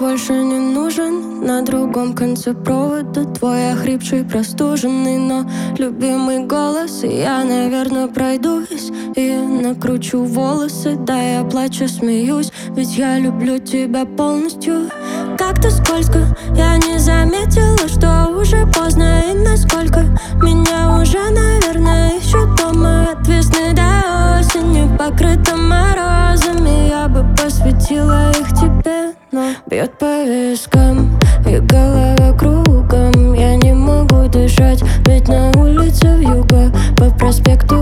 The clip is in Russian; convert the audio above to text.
больше не нужен. На другом конце провода твой охрипший, простуженный, но любимый голос. И я, наверное, пройдусь и накручу волосы. Да, я плачу, смеюсь, ведь я люблю тебя полностью. Как-то скользко, я не заметила, что уже поздно. И насколько меня уже, наверное, ищут дома. От весны до осени, покрыта морозами. Я бы посвятила их тебе, но бьет по вискам и голова кругом. Я не могу дышать, ведь на улице вьюга. По проспекту